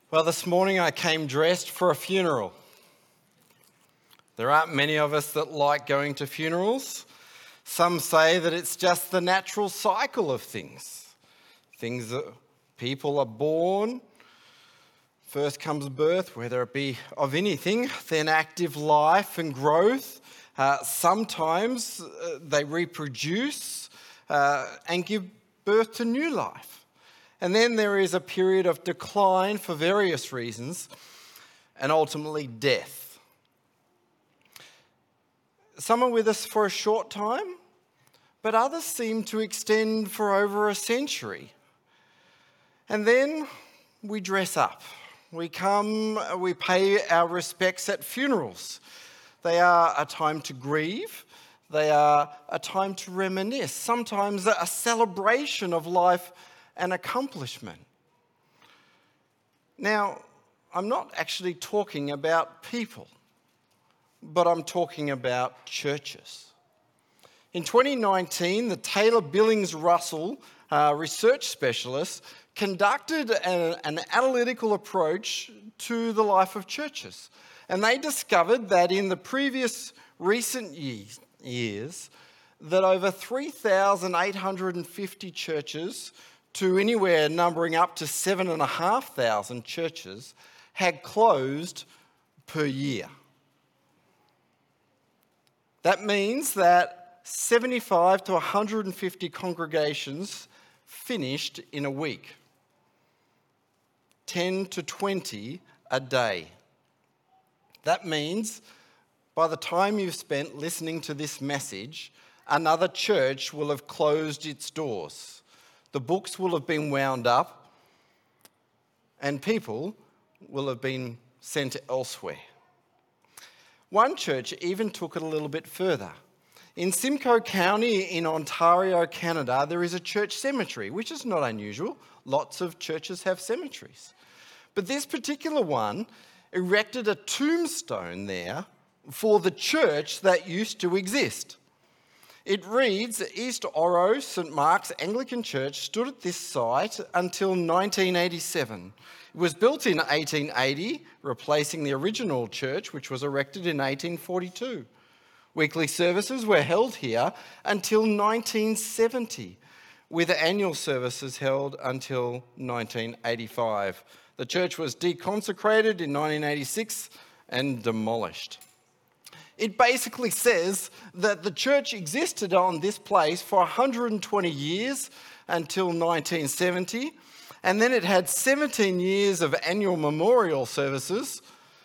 Well, this morning I came dressed for a funeral. There aren't many of us that like going to funerals. Some say that it's just the natural cycle of things. Things that people are born, first comes birth, whether it be of anything, then active life and growth. Sometimes they reproduce and give birth to new life. And then there is a period of decline for various reasons, and ultimately death. Some are with us for a short time, but others seem to extend for over a century. And then we dress up. We come, we pay our respects at funerals. They are a time to grieve. They are a time to reminisce, sometimes a celebration of life and accomplishment. Now, I'm not actually talking about people, but I'm talking about churches. In 2019, the Taylor Billings Russell research specialist conducted an analytical approach to the life of churches. And they discovered that in the previous recent years, that over 3,850 churches to anywhere numbering up to 7,500 churches had closed per year. That means that 75 to 150 congregations finished in a week. 10 to 20 a day. That means by the time you've spent listening to this message, another church will have closed its doors. The books will have been wound up, and people will have been sent elsewhere. One church even took it a little bit further. In Simcoe County in Ontario, Canada, there is a church cemetery, which is not unusual. Lots of churches have cemeteries. But this particular one erected a tombstone there for the church that used to exist. It reads, East Oro St Mark's Anglican Church stood at this site until 1987. It was built in 1880, replacing the original church, which was erected in 1842. Weekly services were held here until 1970, with annual services held until 1985. The church was deconsecrated in 1986 and demolished. It basically says that the church existed on this place for 120 years until 1970, and then it had 17 years of annual memorial services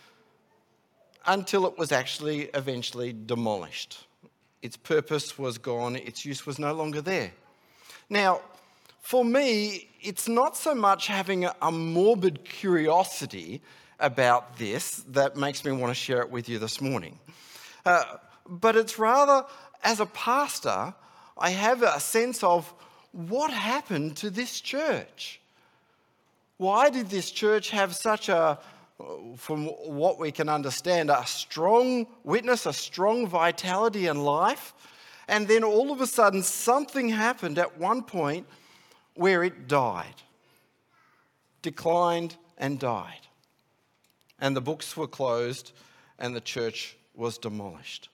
until it was actually eventually demolished. Its purpose was gone, its use was no longer there. Now, for me, it's not so much having a morbid curiosity about this that makes me want to share it with you this morning. But it's rather, as a pastor, I have a sense of what happened to this church. Why did this church have such a, from what we can understand, a strong witness, a strong vitality and life, and then all of a sudden something happened at one point where it died, declined and died. And the books were closed and the church was demolished.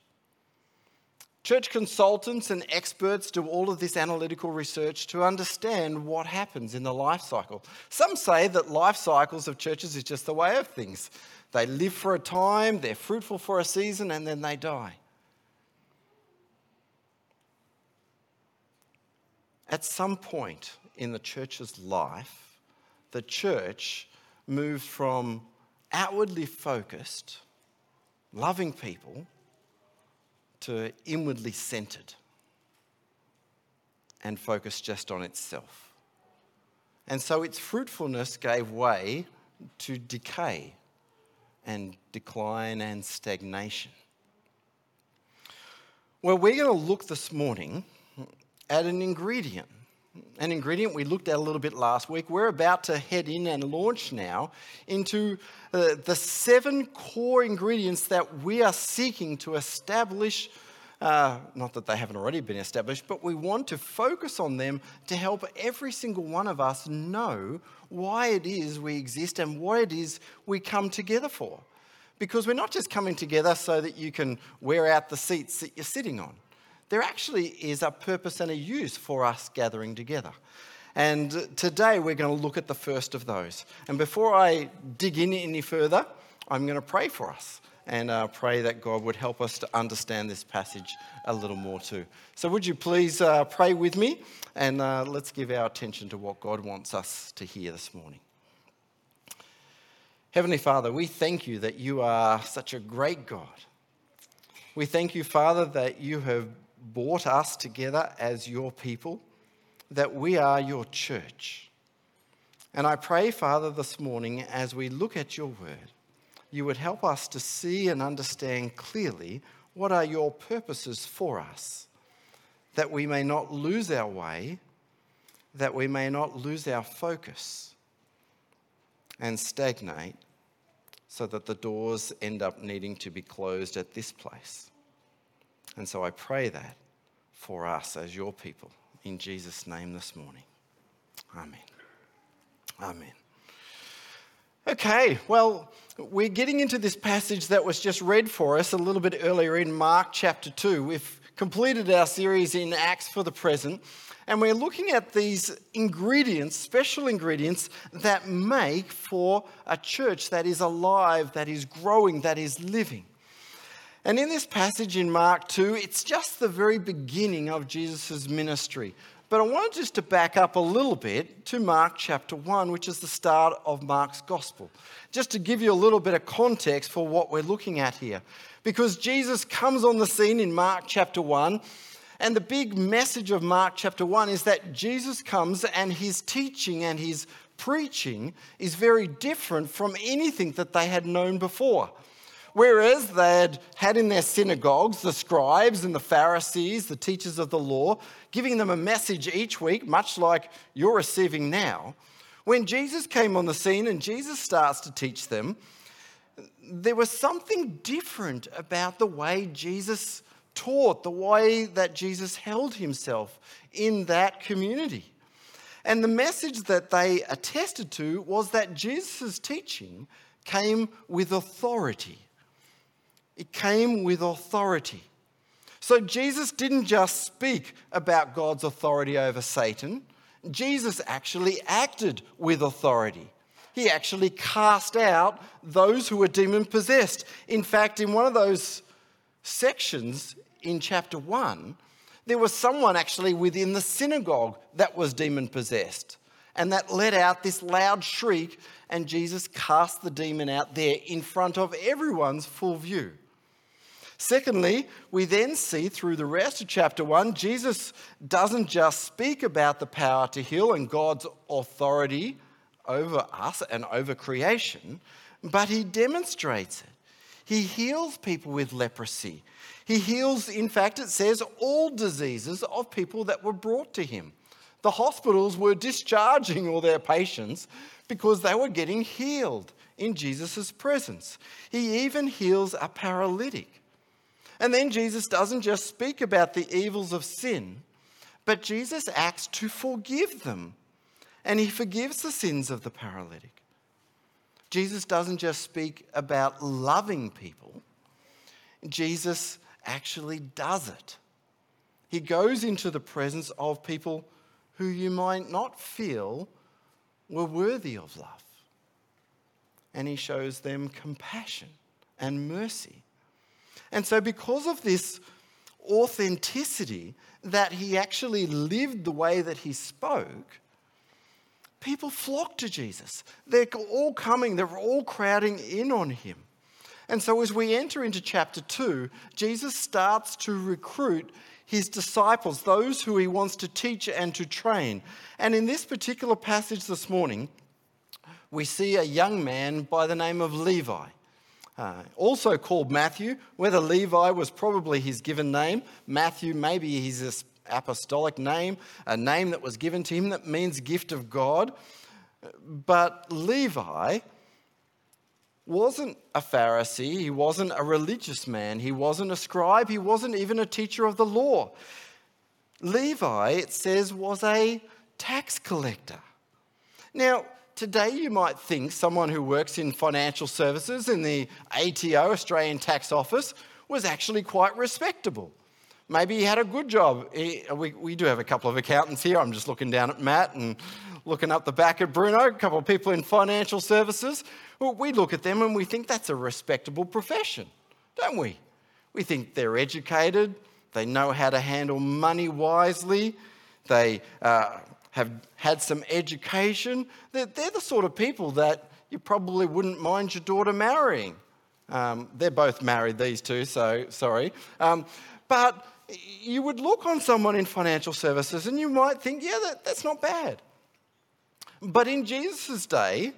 Church consultants and experts do all of this analytical research to understand what happens in the life cycle. Some say that life cycles of churches is just the way of things. They live for a time, they're fruitful for a season, and then they die. At some point in the church's life, the church moved from outwardly focused, loving people, to inwardly centered and focused just on itself. And so its fruitfulness gave way to decay and decline and stagnation. Well, we're going to look this morning at an ingredient we looked at a little bit last week. We're about to head in and launch now into the 7 core ingredients that we are seeking to establish Not that they haven't already been established, but we want to focus on them to help every single one of us know why it is we exist and what it is we come together for. Because we're not just coming together so that you can wear out the seats that you're sitting on. There actually is a purpose and a use for us gathering together. And today we're going to look at the first of those. And before I dig in any further, I'm going to pray for us and pray that God would help us to understand this passage a little more too. So would you please pray with me, and let's give our attention to what God wants us to hear this morning. Heavenly Father, we thank you that you are such a great God. We thank you, Father, that you have brought us together as your people, that we are your church. And I pray, Father, this morning as we look at your word, you would help us to see and understand clearly what are your purposes for us, that we may not lose our way, that we may not lose our focus and stagnate so that the doors end up needing to be closed at this place. And so I pray that for us as your people, in Jesus' name this morning. Amen. Amen. Okay, well, we're getting into this passage that was just read for us a little bit earlier in Mark chapter 2. We've completed our series in Acts for the present, and we're looking at these ingredients, special ingredients, that make for a church that is alive, that is growing, that is living. And in this passage in Mark 2, it's just the very beginning of Jesus' ministry. But I wanted just to back up a little bit to Mark chapter 1, which is the start of Mark's gospel, just to give you a little bit of context for what we're looking at here. Because Jesus comes on the scene in Mark chapter 1, and the big message of Mark chapter 1 is that Jesus comes and his teaching and his preaching is very different from anything that they had known before. Whereas they had in their synagogues the scribes and the Pharisees, the teachers of the law, giving them a message each week, much like you're receiving now. When Jesus came on the scene and Jesus starts to teach them, there was something different about the way Jesus taught, the way that Jesus held himself in that community. And the message that they attested to was that Jesus' teaching came with authority. It came with authority. So Jesus didn't just speak about God's authority over Satan. Jesus actually acted with authority. He actually cast out those who were demon-possessed. In fact, in one of those sections in chapter 1, there was someone actually within the synagogue that was demon-possessed. And that let out this loud shriek, and Jesus cast the demon out there in front of everyone's full view. Secondly, we then see through the rest of chapter 1, Jesus doesn't just speak about the power to heal and God's authority over us and over creation, but he demonstrates it. He heals people with leprosy. He heals, in fact, it says, all diseases of people that were brought to him. The hospitals were discharging all their patients because they were getting healed in Jesus' presence. He even heals a paralytic. And then Jesus doesn't just speak about the evils of sin, but Jesus acts to forgive them. And he forgives the sins of the paralytic. Jesus doesn't just speak about loving people. Jesus actually does it. He goes into the presence of people who you might not feel were worthy of love. And he shows them compassion and mercy. And so because of this authenticity, that he actually lived the way that he spoke, people flocked to Jesus. They're all coming, they're all crowding in on him. And so as we enter into chapter 2, Jesus starts to recruit his disciples, those who he wants to teach and to train. And in this particular passage this morning, we see a young man by the name of Levi, also called Matthew. Whether Levi was probably his given name, Matthew maybe his apostolic name, a name that was given to him that means gift of God. But Levi wasn't a Pharisee, he wasn't a religious man, he wasn't a scribe, he wasn't even a teacher of the law. Levi, it says, was a tax collector. Now, today you might think someone who works in financial services in the ATO, Australian Tax Office, was actually quite respectable. Maybe he had a good job. We do have a couple of accountants here. I'm just looking down at Matt and looking up the back at Bruno, a couple of people in financial services. Well, we look at them and we think that's a respectable profession, don't we? We think they're educated, they know how to handle money wisely, they have had some education. They're the sort of people that you probably wouldn't mind your daughter marrying. They're both married, these two, so sorry. But you would look on someone in financial services and you might think, yeah, that's not bad. But in Jesus' day,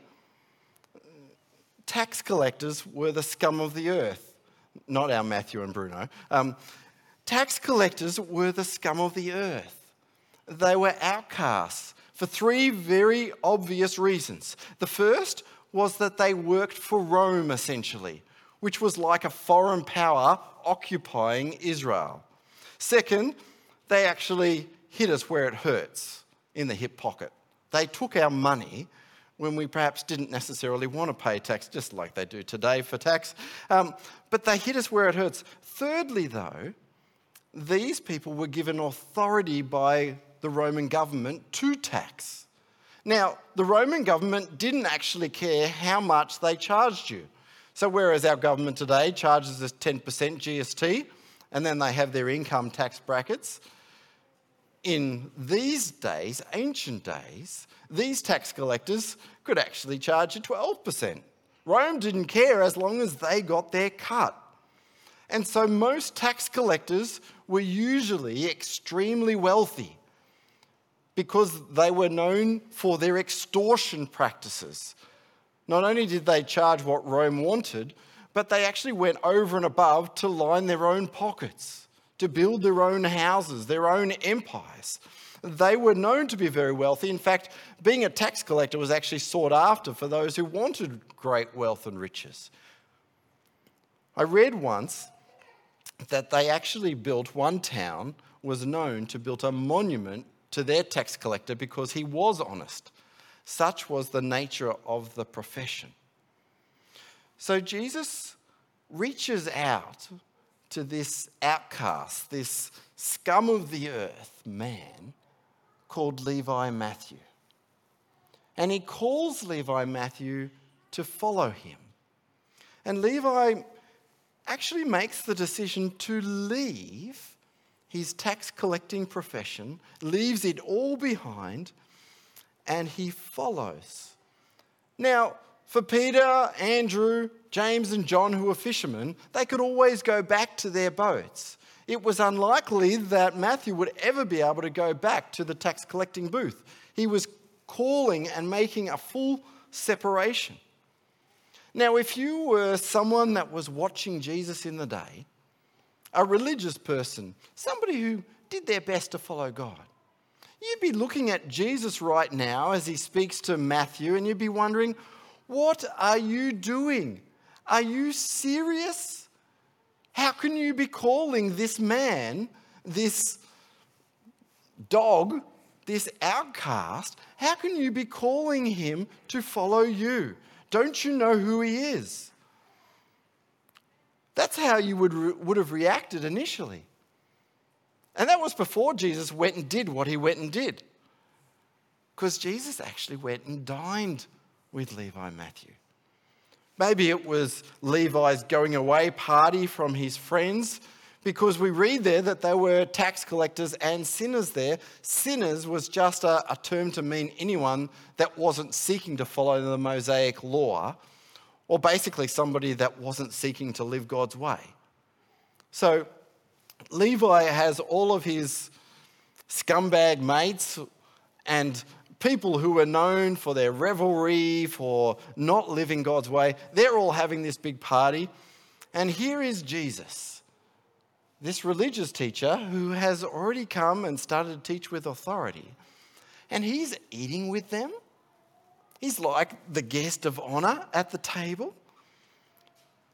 tax collectors were the scum of the earth. Not our Matthew and Bruno. Tax collectors were the scum of the earth. They were outcasts for three very obvious reasons. The first was that they worked for Rome, essentially, which was like a foreign power occupying Israel. Second, they actually hit us where it hurts, in the hip pocket. They took our money when we perhaps didn't necessarily want to pay tax, just like they do today for tax. But they hit us where it hurts. Thirdly, though, these people were given authority by the Roman government to tax. Now, the Roman government didn't actually care how much they charged you. So whereas our government today charges us 10% GST, and then they have their income tax brackets, in these days, ancient days, these tax collectors could actually charge you 12%. Rome didn't care as long as they got their cut. And so most tax collectors were usually extremely wealthy because they were known for their extortion practices. Not only did they charge what Rome wanted, but they actually went over and above to line their own pockets, to build their own houses, their own empires. They were known to be very wealthy. In fact, being a tax collector was actually sought after for those who wanted great wealth and riches. I read once that they actually built, one town was known to build a monument to their tax collector because he was honest. Such was the nature of the profession. So Jesus reaches out to this outcast, this scum of the earth man called Levi Matthew. And he calls Levi Matthew to follow him. And Levi actually makes the decision to leave his tax collecting profession, leaves it all behind, and he follows. Now, for Peter, Andrew, James and John, who were fishermen, they could always go back to their boats. It was unlikely that Matthew would ever be able to go back to the tax collecting booth. He was calling and making a full separation. Now, if you were someone that was watching Jesus in the day, a religious person, somebody who did their best to follow God, you'd be looking at Jesus right now as he speaks to Matthew and you'd be wondering, what are you doing? Are you serious? How can you be calling this man, this dog, this outcast, how can you be calling him to follow you? Don't you know who he is? That's how you would have reacted initially. And that was before Jesus went and did what he went and did. Because Jesus actually went and dined with Levi Matthew. Maybe it was Levi's going away party from his friends, because we read there that there were tax collectors and sinners there. Sinners was just a term to mean anyone that wasn't seeking to follow the Mosaic law, or basically somebody that wasn't seeking to live God's way. So Levi has all of his scumbag mates and people who are known for their revelry, for not living God's way. They're all having this big party. And here is Jesus, this religious teacher who has already come and started to teach with authority. And he's eating with them. He's like the guest of honor at the table.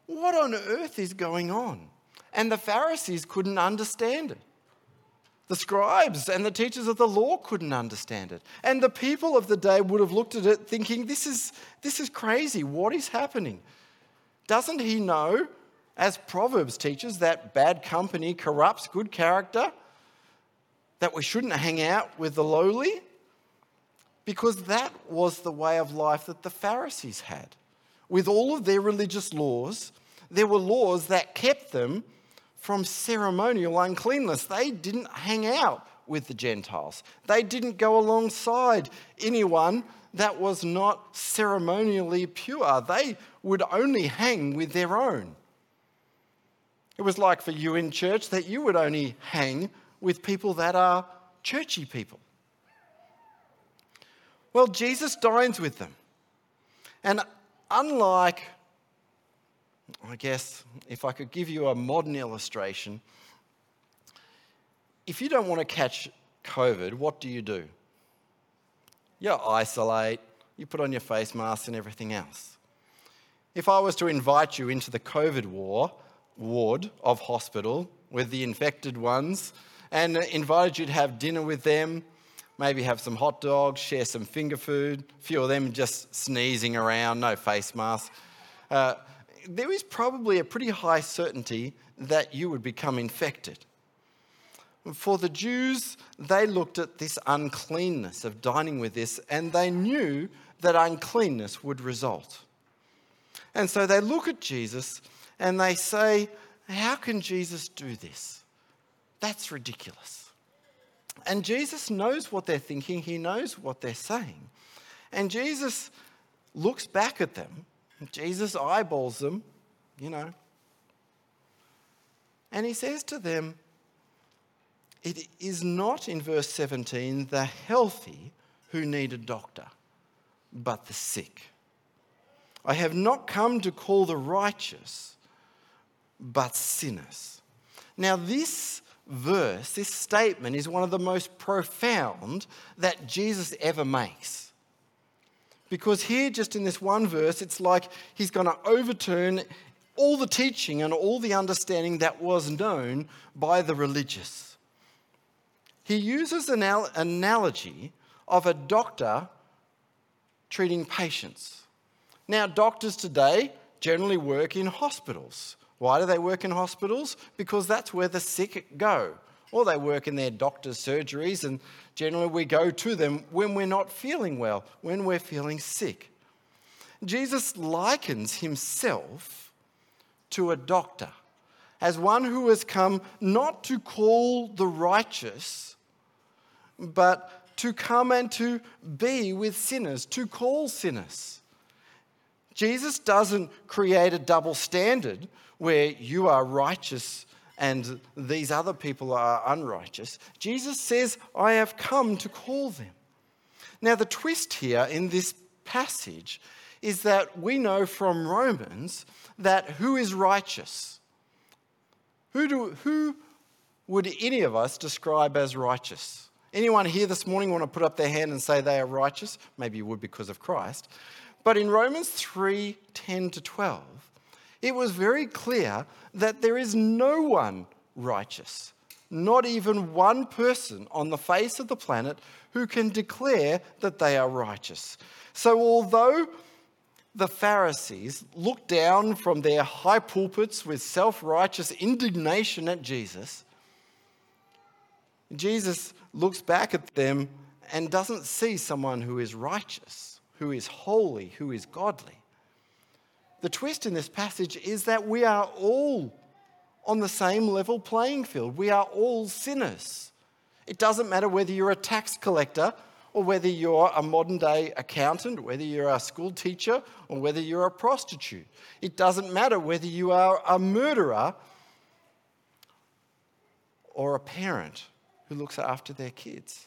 What on earth is going on? And the Pharisees couldn't understand it. The scribes and the teachers of the law couldn't understand it. And the people of the day would have looked at it thinking, this is crazy. What is happening? Doesn't he know, as Proverbs teaches, that bad company corrupts good character? That we shouldn't hang out with the lowly? Because that was the way of life that the Pharisees had. With all of their religious laws, there were laws that kept them from ceremonial uncleanness. They didn't hang out with the Gentiles. They didn't go alongside anyone that was not ceremonially pure. They would only hang with their own. It was like for you in church that you would only hang with people that are churchy people. Well, Jesus dines with them. And unlike, I guess, if I could give you a modern illustration, if you don't want to catch COVID, what do? You isolate, you put on your face mask and everything else. If I was to invite you into the COVID ward of hospital with the infected ones and invited you to have dinner with them, maybe have some hot dogs, share some finger food, a few of them just sneezing around, no face mask, there is probably a pretty high certainty that you would become infected. For the Jews, they looked at this uncleanness of dining with this, and they knew that uncleanness would result. And so they look at Jesus and they say, how can Jesus do this? That's ridiculous. And Jesus knows what they're thinking. He knows what they're saying. And Jesus looks back at them. Jesus eyeballs them, And he says to them, it is not, in verse 17, the healthy who need a doctor, but the sick. I have not come to call the righteous, but sinners. Now this verse, this statement, is one of the most profound that Jesus ever makes. Because here, just in this one verse, it's like he's going to overturn all the teaching and all the understanding that was known by the religious. He uses an analogy of a doctor treating patients. Now, doctors today generally work in hospitals. Why do they work in hospitals? Because that's where the sick go. Or they work in their doctor's surgeries, and generally we go to them when we're not feeling well, when we're feeling sick. Jesus likens himself to a doctor, as one who has come not to call the righteous, but to come and to be with sinners, to call sinners. Jesus doesn't create a double standard where you are righteous and these other people are unrighteous. Jesus says, I have come to call them. Now, the twist here in this passage is that we know from Romans that who is righteous? Who would any of us describe as righteous? Anyone here this morning want to put up their hand and say they are righteous? Maybe you would because of Christ. But in Romans 3:10-12, it was very clear that there is no one righteous, not even one person on the face of the planet who can declare that they are righteous. So although the Pharisees looked down from their high pulpits with self-righteous indignation at Jesus, Jesus looks back at them and doesn't see someone who is righteous, who is holy, who is godly. The twist in this passage is that we are all on the same level playing field. We are all sinners. It doesn't matter whether you're a tax collector or whether you're a modern day accountant, whether you're a school teacher or whether you're a prostitute. It doesn't matter whether you are a murderer or a parent who looks after their kids.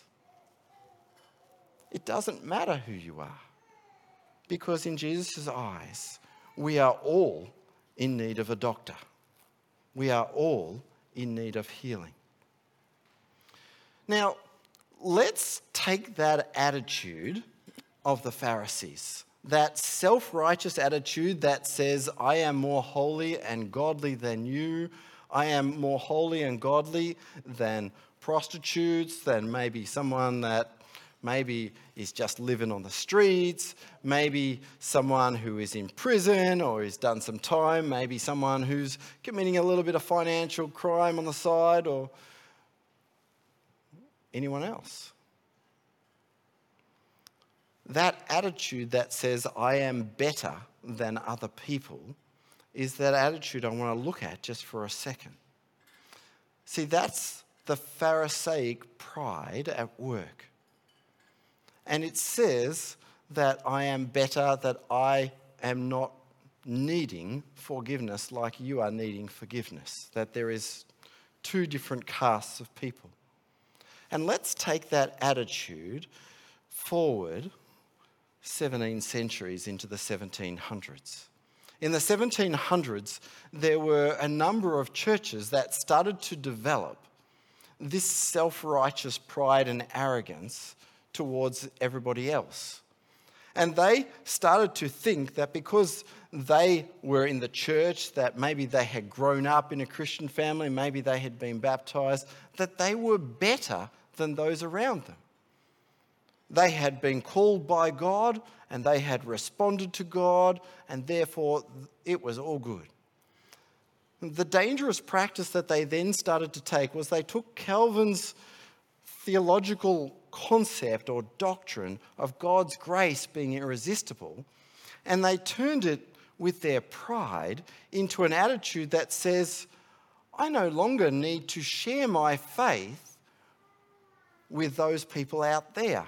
It doesn't matter who you are, because in Jesus' eyes, we are all in need of a doctor. We are all in need of healing. Now, let's take that attitude of the Pharisees that self-righteous attitude that says, I am more holy and godly than you. I am more holy and godly than prostitutes, than maybe someone that maybe is just living on the streets, maybe someone who is in prison or has done some time, maybe someone who's committing a little bit of financial crime on the side, or anyone else. That attitude that says, I am better than other people, is that attitude I want to look at just for a second. See, that's the Pharisaic pride at work. And it says that I am better, that I am not needing forgiveness like you are needing forgiveness, that there is two different castes of people. And let's take that attitude forward 17 centuries into the 1700s. In the 1700s, there were a number of churches that started to develop this self-righteous pride and arrogance towards everybody else. And they started to think that because they were in the church, that maybe they had grown up in a Christian family, maybe they had been baptized, that they were better than those around them. They had been called by God and they had responded to God, and therefore it was all good. The dangerous practice that they then started to take was they took Calvin's theological concept or doctrine of God's grace being irresistible, and they turned it with their pride into an attitude that says, I no longer need to share my faith with those people out there.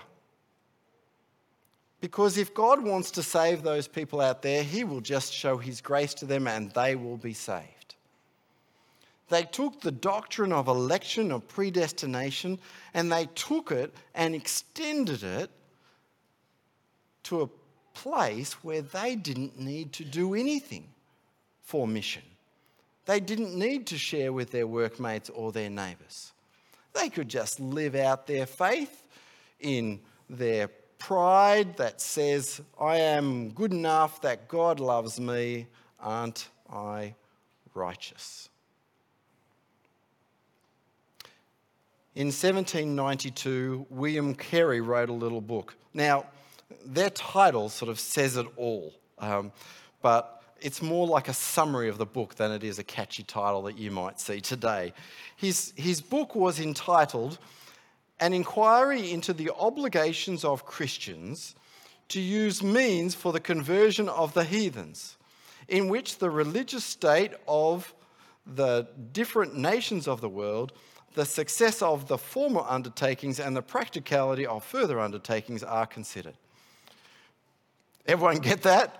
Because if God wants to save those people out there, he will just show his grace to them and they will be saved. They took the doctrine of election, of predestination, and they took it and extended it to a place where they didn't need to do anything for mission. They didn't need to share with their workmates or their neighbours. They could just live out their faith in their pride that says, I am good enough, that God loves me, aren't I righteous? In 1792, William Carey wrote a little book. Now, their title sort of says it all, but it's more like a summary of the book than it is a catchy title that you might see today. His book was entitled An Inquiry into the Obligations of Christians to Use Means for the Conversion of the Heathens, in which the religious state of the different nations of the world, the success of the former undertakings and the practicality of further undertakings are considered. Everyone get that?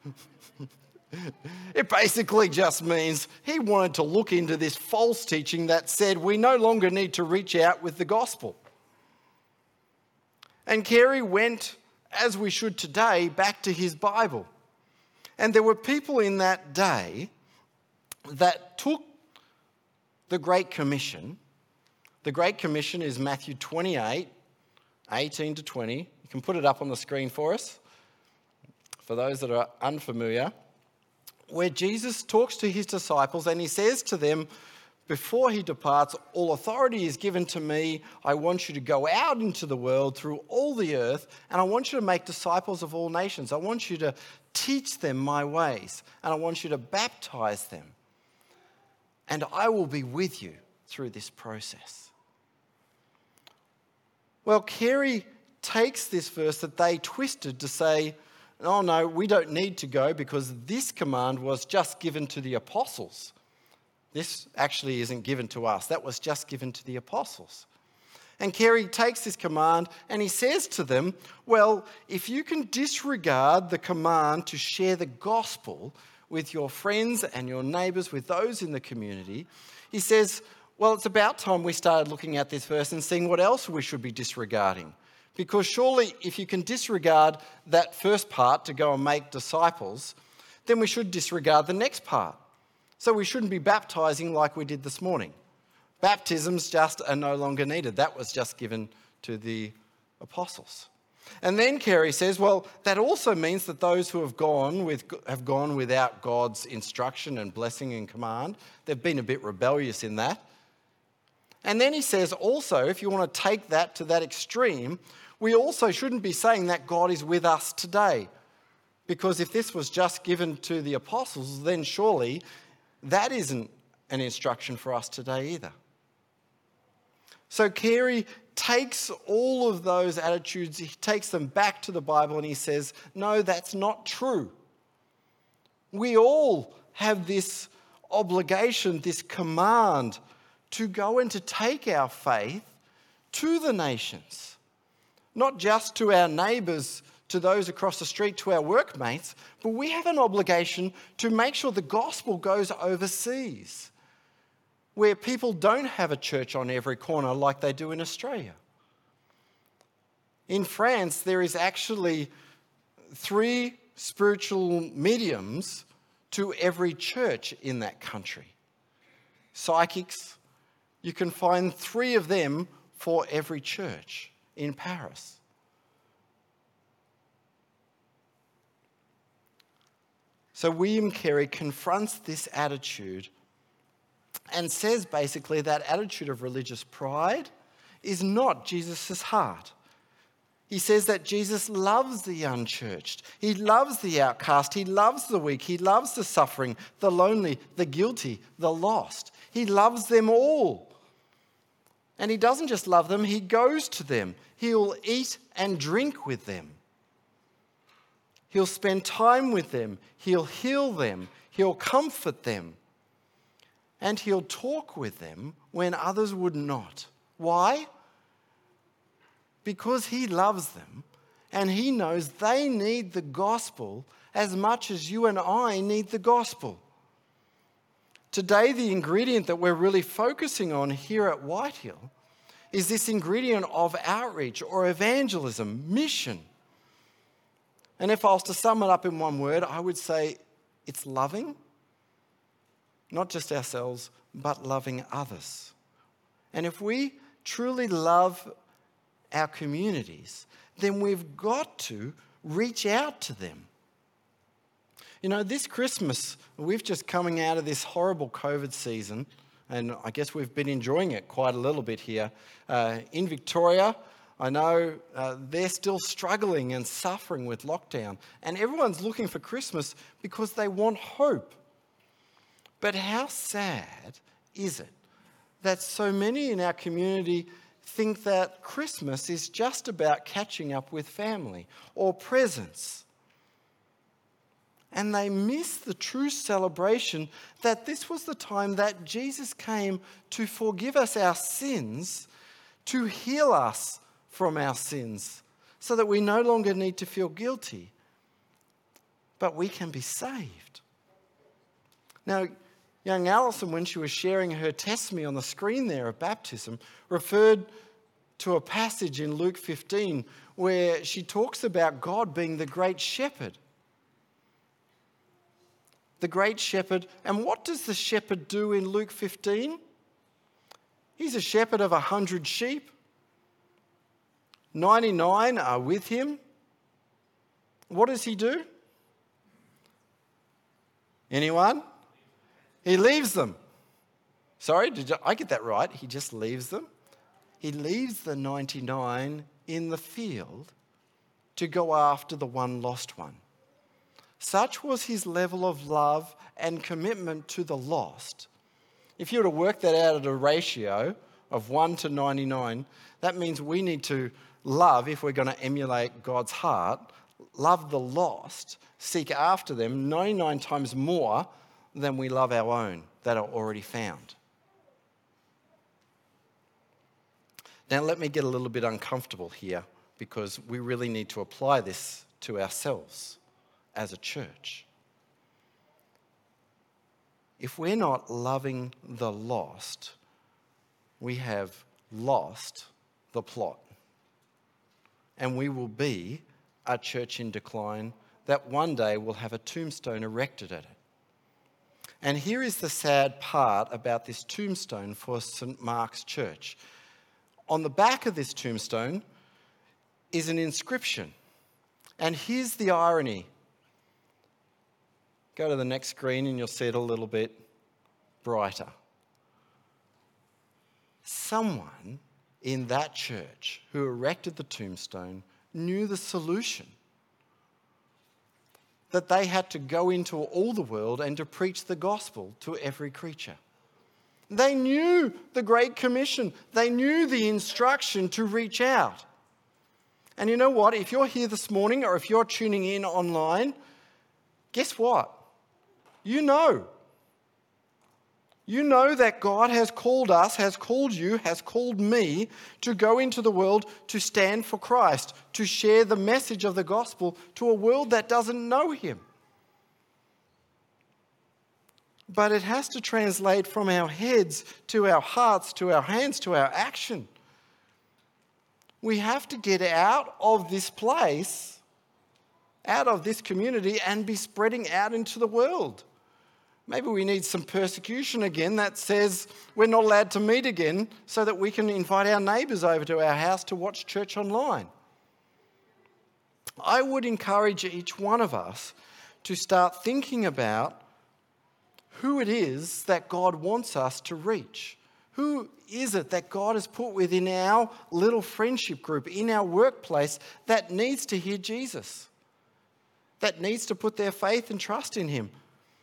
It basically just means he wanted to look into this false teaching that said we no longer need to reach out with the gospel. And Carey went, as we should today, back to his Bible. And there were people in that day that took the Great Commission. The Great Commission is Matthew 28, 18 to 20. You can put it up on the screen for us, for those that are unfamiliar, where Jesus talks to his disciples and he says to them, before he departs, all authority is given to me. I want you to go out into the world through all the earth, and I want you to make disciples of all nations. I want you to teach them my ways, and I want you to baptize them. And I will be with you through this process. Well, Carey takes this verse that they twisted to say, oh no, we don't need to go because this command was just given to the apostles. This actually isn't given to us. That was just given to the apostles. And Carey takes this command and he says to them, well, if you can disregard the command to share the gospel with your friends and your neighbours, with those in the community, he says, well, it's about time we started looking at this verse and seeing what else we should be disregarding. Because surely if you can disregard that first part to go and make disciples, then we should disregard the next part. So we shouldn't be baptizing like we did this morning. Baptisms just are no longer needed. That was just given to the apostles. And then Carey says, well, that also means that those who have gone without God's instruction and blessing and command, they've been a bit rebellious in that. And then he says also, if you want to take that to that extreme, we also shouldn't be saying that God is with us today. Because if this was just given to the apostles, then surely that isn't an instruction for us today either. So Carey takes all of those attitudes, he takes them back to the Bible and he says, no, that's not true. We all have this obligation, this command to go and to take our faith to the nations. Not just to our neighbours, to those across the street, to our workmates, but we have an obligation to make sure the gospel goes overseas, where people don't have a church on every corner like they do in Australia. In France, there is actually 3 spiritual mediums to every church in that country. Psychics, you can find 3 of them for every church in Paris. So William Carey confronts this attitude and says basically that attitude of religious pride is not Jesus' heart. He says that Jesus loves the unchurched. He loves the outcast. He loves the weak. He loves the suffering, the lonely, the guilty, the lost. He loves them all. And he doesn't just love them, he goes to them. He'll eat and drink with them. He'll spend time with them. He'll heal them. He'll comfort them. And he'll talk with them when others would not. Why? Because he loves them and he knows they need the gospel as much as you and I need the gospel. Today, the ingredient that we're really focusing on here at Whitehill is this ingredient of outreach or evangelism, mission. And if I was to sum it up in one word, I would say it's loving, not just ourselves, but loving others. And if we truly love our communities, then we've got to reach out to them. You know, this Christmas, we've just coming out of this horrible COVID season, and I guess we've been enjoying it quite a little bit here. In Victoria, I know they're still struggling and suffering with lockdown, and everyone's looking for Christmas because they want hope. But how sad is it that so many in our community think that Christmas is just about catching up with family or presents? And they miss the true celebration that this was the time that Jesus came to forgive us our sins, to heal us from our sins, so that we no longer need to feel guilty, but we can be saved. Now, young Alison, when she was sharing her testimony on the screen there of baptism, referred to a passage in Luke 15 where she talks about God being the great shepherd. The great shepherd. And what does the shepherd do in Luke 15? He's a shepherd of 100 sheep. 99 are with him. What does he do? Anyone? He leaves them. Sorry, did I get that right? He just leaves them. He leaves the 99 in the field to go after the one lost one. Such was his level of love and commitment to the lost. If you were to work that out at a ratio of 1 to 99, that means we need to love, if we're going to emulate God's heart, love the lost, seek after them 99 times more than we love our own that are already found. Now let me get a little bit uncomfortable here because we really need to apply this to ourselves as a church. If we're not loving the lost, we have lost the plot. And we will be a church in decline that one day will have a tombstone erected at it. And here is the sad part about this tombstone for St. Mark's Church. On the back of this tombstone, is an inscription. And here's the irony. Go to the next screen and you'll see it a little bit brighter. Someone in that church who erected the tombstone knew the solution. That they had to go into all the world and to preach the gospel to every creature. They knew the Great Commission. They knew the instruction to reach out. And you know what? If you're here this morning or if you're tuning in online, guess what? You know. You know that God has called us, has called you, has called me to go into the world to stand for Christ, to share the message of the gospel to a world that doesn't know him. But it has to translate from our heads to our hearts, to our hands, to our action. We have to get out of this place, out of this community, and be spreading out into the world. Maybe we need some persecution again that says we're not allowed to meet again so that we can invite our neighbours over to our house to watch church online. I would encourage each one of us to start thinking about who it is that God wants us to reach. Who is it that God has put within our little friendship group, in our workplace, that needs to hear Jesus? That needs to put their faith and trust in him?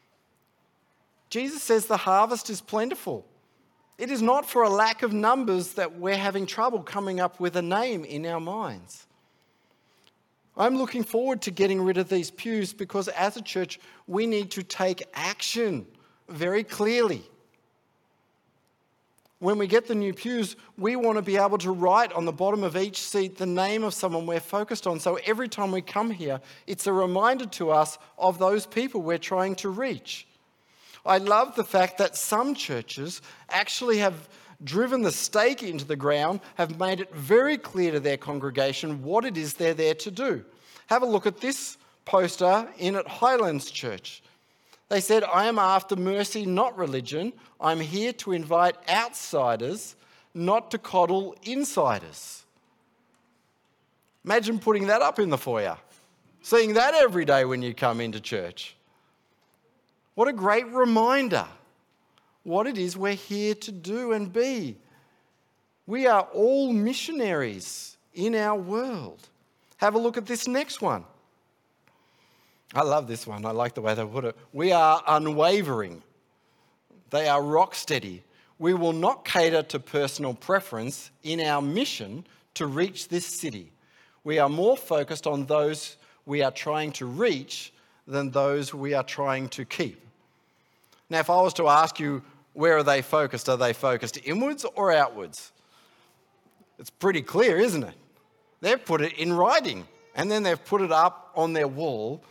Jesus says the harvest is plentiful. It is not for a lack of numbers that we're having trouble coming up with a name in our minds. I'm looking forward to getting rid of these pews because as a church, we need to take action very clearly. When we get the new pews, we want to be able to write on the bottom of each seat the name of someone we're focused on. So every time we come here, it's a reminder to us of those people we're trying to reach. I love the fact that some churches actually have driven the stake into the ground, have made it very clear to their congregation what it is they're there to do. Have a look at this poster in at Highlands Church. They said, "I am after mercy, not religion. I'm here to invite outsiders, not to coddle insiders." Imagine putting that up in the foyer, seeing that every day when you come into church. What a great reminder what it is we're here to do and be. We are all missionaries in our world. Have a look at this next one. I love this one. I like the way they put it. We are unwavering. They are rock steady. We will not cater to personal preference in our mission to reach this city. We are more focused on those we are trying to reach than those we are trying to keep. Now, if I was to ask you, where are they focused? Are they focused inwards or outwards? It's pretty clear, isn't it? They've put it in writing, and then they've put it up on their wall.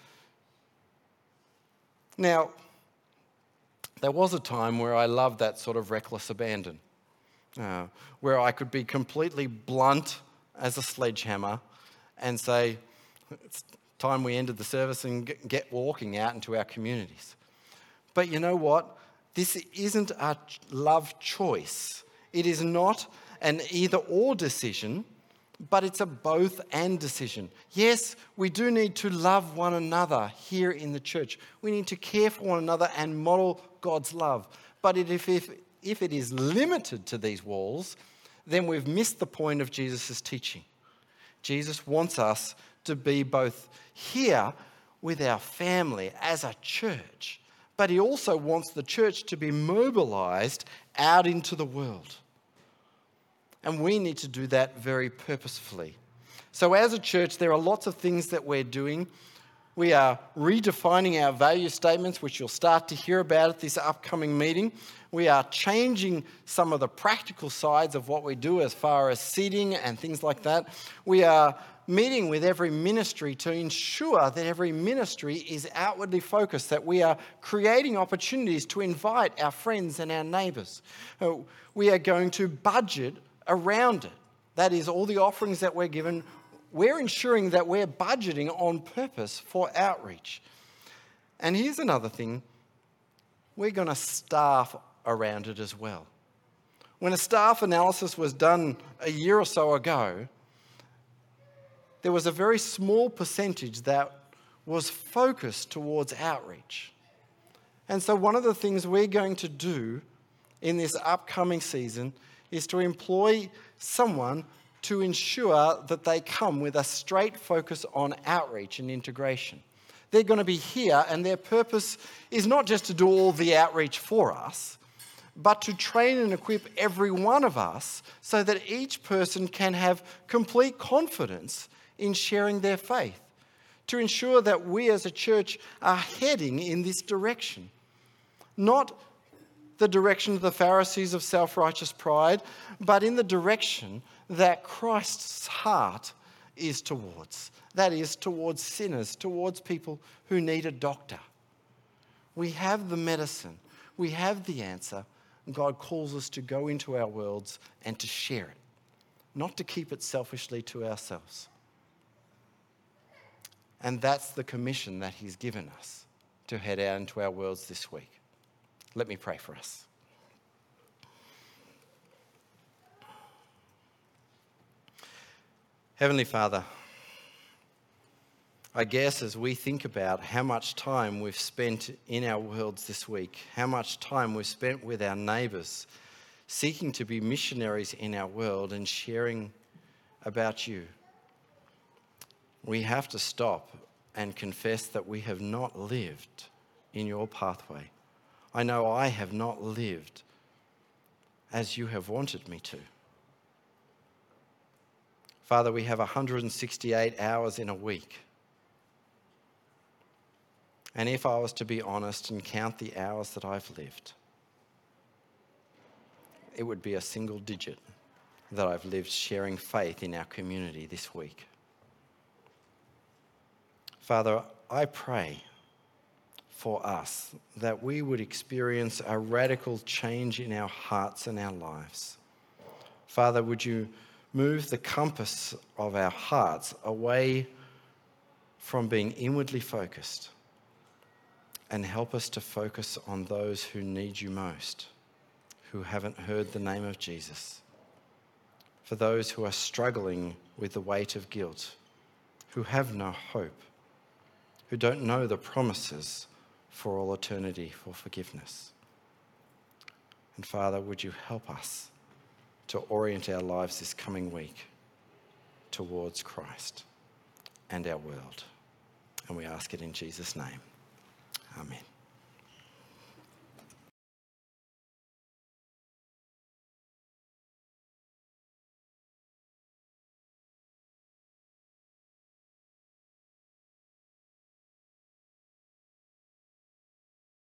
Now, there was a time where I loved that sort of reckless abandon, where I could be completely blunt as a sledgehammer and say, it's time we ended the service and get walking out into our communities. But you know what? This isn't a love choice. It is not an either-or decision, but it's a both-and decision. Yes, we do need to love one another here in the church. We need to care for one another and model God's love. But if it is limited to these walls, then we've missed the point of Jesus' teaching. Jesus wants us to be both here with our family as a church, but he also wants the church to be mobilized out into the world. And we need to do that very purposefully. So as a church, there are lots of things that we're doing. We are redefining our value statements, which you'll start to hear about at this upcoming meeting. We are changing some of the practical sides of what we do as far as seating and things like that. We are meeting with every ministry to ensure that every ministry is outwardly focused, that we are creating opportunities to invite our friends and our neighbours. We are going to budget around it. That is, all the offerings that we're given, we're ensuring that we're budgeting on purpose for outreach. And here's another thing, we're going to staff around it as well. When a staff analysis was done a year or so ago, there was a very small percentage that was focused towards outreach. And so one of the things we're going to do in this upcoming season is to employ someone to ensure that they come with a straight focus on outreach and integration. They're going to be here, and their purpose is not just to do all the outreach for us, but to train and equip every one of us so that each person can have complete confidence in sharing their faith, to ensure that we as a church are heading in this direction. Not the direction of the Pharisees of self-righteous pride, but in the direction that Christ's heart is towards. That is, towards sinners, towards people who need a doctor. We have the medicine. We have the answer. God calls us to go into our worlds and to share it, not to keep it selfishly to ourselves. And that's the commission that he's given us, to head out into our worlds this week. Let me pray for us. Heavenly Father, I guess as we think about how much time we've spent in our worlds this week, how much time we've spent with our neighbours, seeking to be missionaries in our world and sharing about you, we have to stop and confess that we have not lived in your pathway. I know I have not lived as you have wanted me to. Father, we have 168 hours in a week. And if I was to be honest and count the hours that I've lived, it would be a single digit that I've lived sharing faith in our community this week. Father, I pray for us that we would experience a radical change in our hearts and our lives. Father, would you move the compass of our hearts away from being inwardly focused and help us to focus on those who need you most, who haven't heard the name of Jesus, for those who are struggling with the weight of guilt, who have no hope, who don't know the promises for all eternity for forgiveness. And Father, would you help us to orient our lives this coming week towards Christ and our world? And we ask it in Jesus' name. Amen.